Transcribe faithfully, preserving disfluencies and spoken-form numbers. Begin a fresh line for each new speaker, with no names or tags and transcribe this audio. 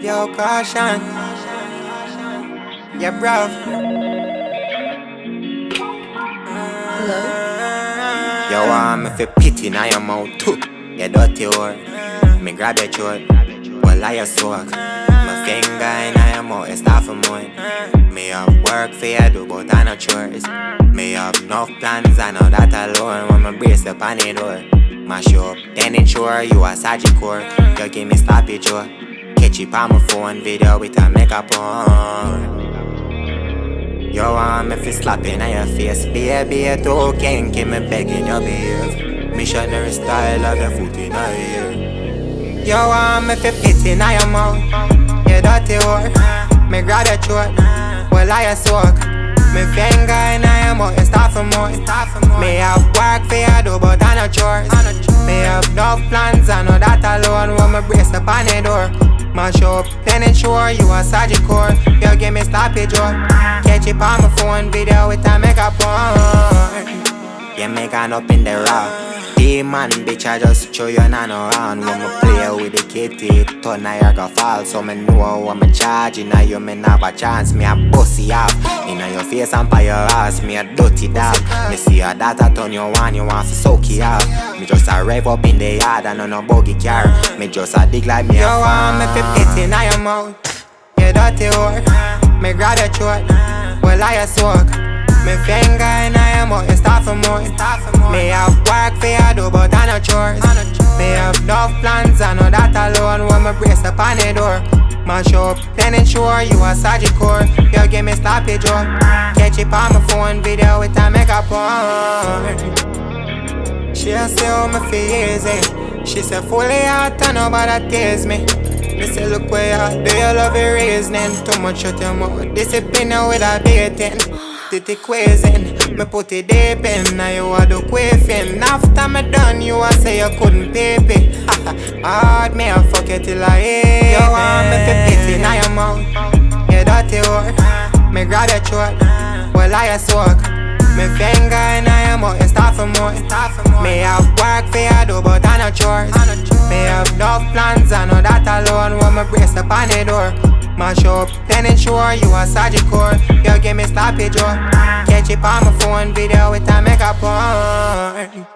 Yo, caution. Yeah, bruv.
Hello?
Yo, I'm if you pity now your mouth too. You dirty whore. Me grab your throat. Well, I a soak. My finger in your mouth, it's half a month. Me have work for you do, but I no chores. Me have enough plans, I know that alone. When my brace up on the door, mash up, then ensure you a Sagicor. You give me sloppy jaw. Catch it on my phone, video with a makeup on. Yo, I'm if you slapping on your face, baby, it's okay, keep me begging you behave. Missionary style of your foot in your ear. Yo, I'm if you pity on your mouth, you dirty whore. Me grab your throat, well I a soak. Me finger in your mouth, it's half a month. Me have work for you do, but I no chores. Me have enough plans, I know that alone. When me brace up on the door, mash up, then ensure you a Sagicor. You give me sloppy jaw. Catch it on my phone, video with a makeup on. You make an up in the raw. Demon bitch, I just show you none around. When me play with the kitty, turn Niagara Falls. So me know what me charging. Now you me have a chance, me a bossy off. Inna your face and by your ass, me a dirty dog. Me see a data turn you on, you want to soak it off. Me just a rev up in the yard and on a buggy car. Me just a dig like me yo, a farm. Yo, I'm if you pity now your mouth, you dirty whore. Me grab your throat, well I a soak. Me finger in your mouth, it's half a month. Me have work for you do, but I no chores. Me have enough plans, I know that alone. When me brace up on the door, mash up, then ensure you a Sagicor. You give me sloppy jaw. Catch it on my phone, video with a makeup on. She a say how me feel easy. She say fully out and nobody tease me. Me say look where you at, do you love your reasoning? Too much shut your mouth, discipline with a dating. Titty quizzing, me put it deep in. Now you a do quiffing. After me done, you a say you couldn't pay me. Hard me a fuck you till I hate. You want me fi pity now your mouth, you dirty whore. Me grab your throat, well I a soak. Me finger in your mouth, it's half a month. Me have work for you do, but I no chores. Me have enough plans, I know that alone. When me brace up on the door, mash up, then ensure you a Sagicor. You give me sloppy jaw. Catch it on my phone, video with a makeup on.